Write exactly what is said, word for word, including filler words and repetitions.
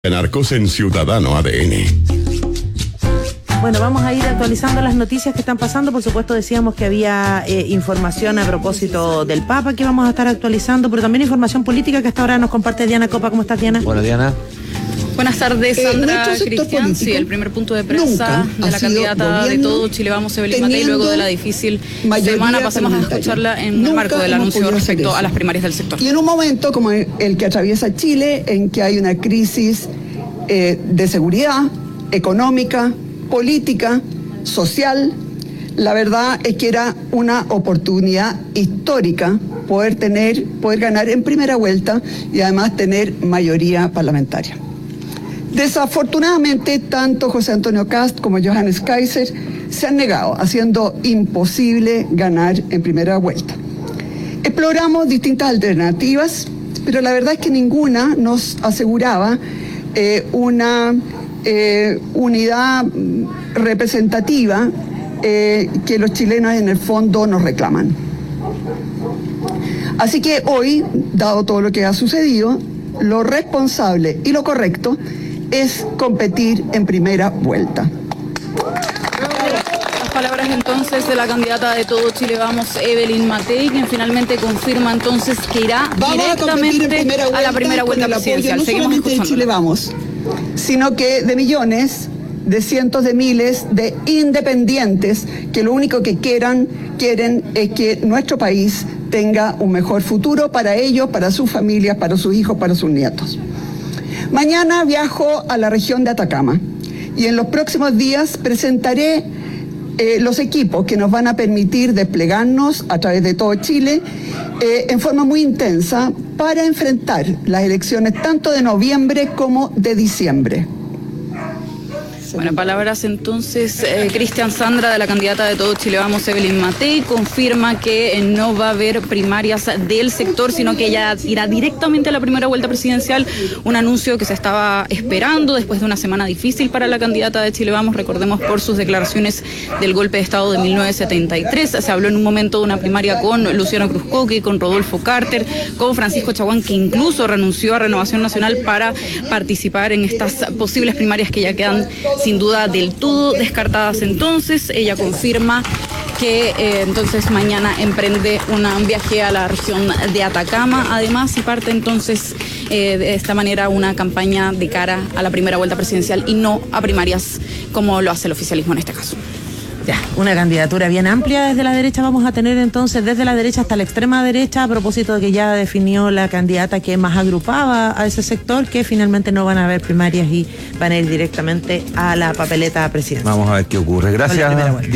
Narcos en Ciudadano A D N. Bueno, vamos a ir actualizando las noticias que están pasando. Por supuesto, decíamos que había eh, información a propósito del Papa que vamos a estar actualizando, pero también información política que hasta ahora nos comparte Diana Copa. ¿Cómo estás, Diana? Hola, Diana. Buenas tardes, Sandra. Eh, Cristian. Sí, el primer punto de prensa de la candidata de Todo Chile Vamos, Evelyn Matei, luego de la difícil semana. Pasemos a escucharla en el marco del anuncio respecto a las primarias del sector. Y en un momento como el que atraviesa Chile, en que hay una crisis eh, de seguridad económica, política, social, la verdad es que era una oportunidad histórica poder tener, poder ganar en primera vuelta y además tener mayoría parlamentaria. Desafortunadamente, tanto José Antonio Kast como Johannes Kaiser se han negado, haciendo imposible ganar en primera vuelta. Exploramos distintas alternativas, pero la verdad es que ninguna nos aseguraba eh, una eh, unidad representativa eh, que los chilenos en el fondo nos reclaman. Así que hoy, dado todo lo que ha sucedido, lo responsable y lo correcto es competir en primera vuelta. Las palabras entonces de la candidata de Todo Chile Vamos, Evelyn Matei, quien finalmente confirma entonces que irá Vamos directamente a, a la primera vuelta presidencial. No Seguimos solamente de Chile Vamos, sino que de millones, de cientos de miles de independientes que lo único que quieran, quieren es que nuestro país tenga un mejor futuro para ellos, para sus familias, para sus hijos, para sus nietos. Mañana viajo a la región de Atacama y en los próximos días presentaré eh, los equipos que nos van a permitir desplegarnos a través de todo Chile eh, en forma muy intensa para enfrentar las elecciones tanto de noviembre como de diciembre. Bueno, palabras entonces, eh, Cristian Sandra, de la candidata de Todo Chile Vamos, Evelyn Matei, confirma que eh, no va a haber primarias del sector, sino que ella irá directamente a la primera vuelta presidencial, un anuncio que se estaba esperando después de una semana difícil para la candidata de Chile Vamos, recordemos por sus declaraciones del golpe de Estado de mil novecientos setenta y tres, se habló en un momento de una primaria con Luciano Cruzcoque, con Rodolfo Carter, con Francisco Chaguán, que incluso renunció a Renovación Nacional para participar en estas posibles primarias que ya quedan sin duda del todo descartadas. Entonces ella confirma que eh, entonces mañana emprende una, un viaje a la región de Atacama, además, y parte entonces eh, de esta manera una campaña de cara a la primera vuelta presidencial y no a primarias como lo hace el oficialismo en este caso. Ya, una candidatura bien amplia desde la derecha vamos a tener entonces, desde la derecha hasta la extrema derecha, a propósito de que ya definió la candidata que más agrupaba a ese sector, que finalmente no van a haber primarias y van a ir directamente a la papeleta presidencial. Vamos a ver qué ocurre. Gracias.